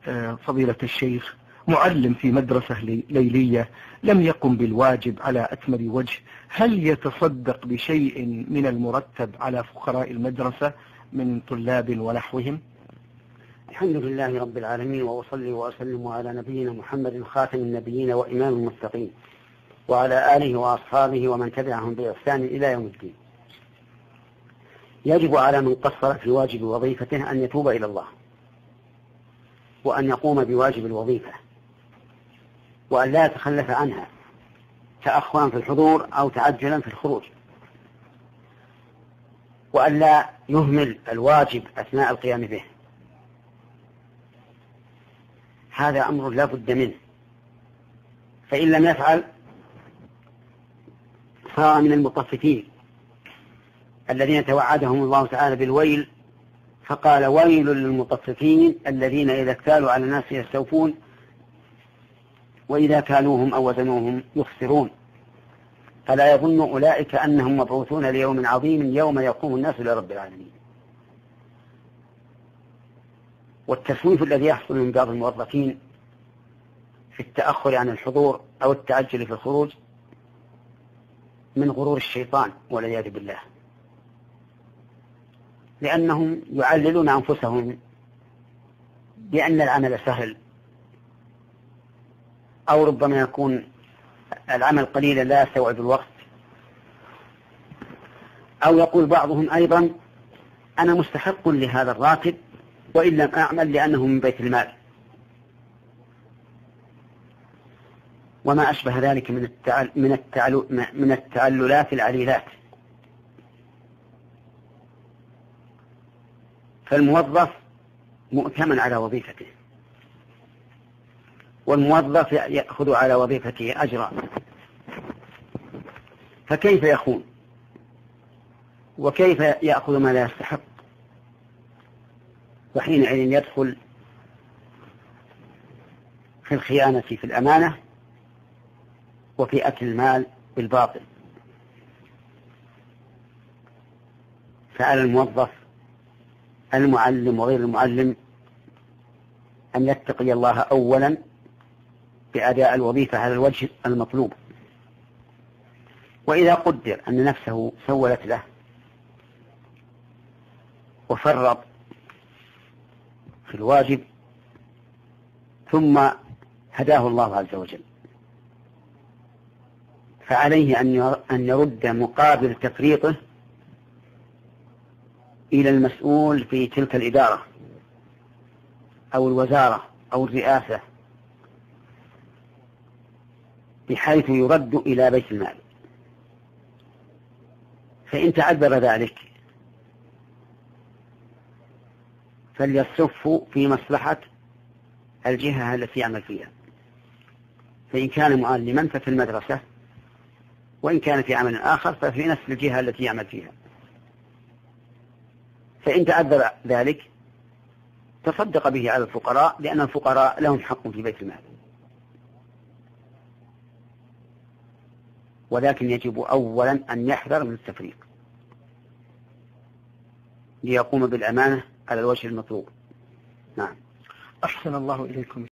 فضيلة الشيخ معلم في مدرسة ليلية لم يقم بالواجب على أكمل وجه، هل يتصدق بشيء من المرتب على فقراء المدرسة من طلاب ونحوهم؟ الحمد لله رب العالمين، وأصلي وأسلم على نبينا محمد خاتم النبيين وإمام المتقين وعلى آله وأصحابه ومن تبعهم بإحسان إلى يوم الدين. يجب على من قصر في واجب وظيفته أن يتوب إلى الله، وأن يقوم بواجب الوظيفة، وأن لا يتخلف عنها تأخرا في الحضور أو تعجلا في الخروج، وأن لا يهمل الواجب أثناء القيام به. هذا أمر لا بد منه، فإن لم يفعل صار من المطففين الذين توعدهم الله تعالى بالويل، فقال: ويل للمطففين الذين إذا اكتالوا على الناس يستوفون وإذا كالوهم أو وزنوهم يخسرون. فلا يظن أولئك أنهم مبعوثون ليوم عظيم يوم يقوم الناس لرب العالمين. والتسويف الذي يحصل من بعض الموظفين في التأخر عن الحضور أو التعجل في الخروج من غرور الشيطان والعياذ بالله، لأنهم يعللون أنفسهم بأن العمل سهل، أو ربما يكون العمل قليلا لا يستوعب الوقت، أو يقول بعضهم أيضا: أنا مستحق لهذا الراتب وإن لم أعمل لأنه من بيت المال، وما أشبه ذلك من التعللات العليلات. فالموظف مؤتمن على وظيفته، والموظف يأخذ على وظيفته أجرا، فكيف يخون وكيف يأخذ ما لا يستحق؟ وحينئذ يدخل في الخيانة في الأمانة وفي أكل المال بالباطل. فعلى الموظف المعلم وغير المعلم أن يتقي الله أولا بأداء الوظيفة على الوجه المطلوب، وإذا قدر أن نفسه سولت له وفرط في الواجب ثم هداه الله عز وجل، فعليه أن يرد مقابل تفريطه إلى المسؤول في تلك الإدارة أو الوزارة أو الرئاسة، بحيث يرد إلى بيت المال. فإن تعذر ذلك فليصف في مصلحة الجهة التي يعمل فيها، فإن كان معلما ففي المدرسة، وإن كان في عمل آخر ففي نفس الجهة التي يعمل فيها. فإن تعذر ذلك تصدق به على الفقراء، لأن الفقراء لهم حق في بيت المال. ولكن يجب أولا أن يحذر من التفريق ليقوم بالأمانة على الوجه المطلوب. نعم. أحسن الله إليكم.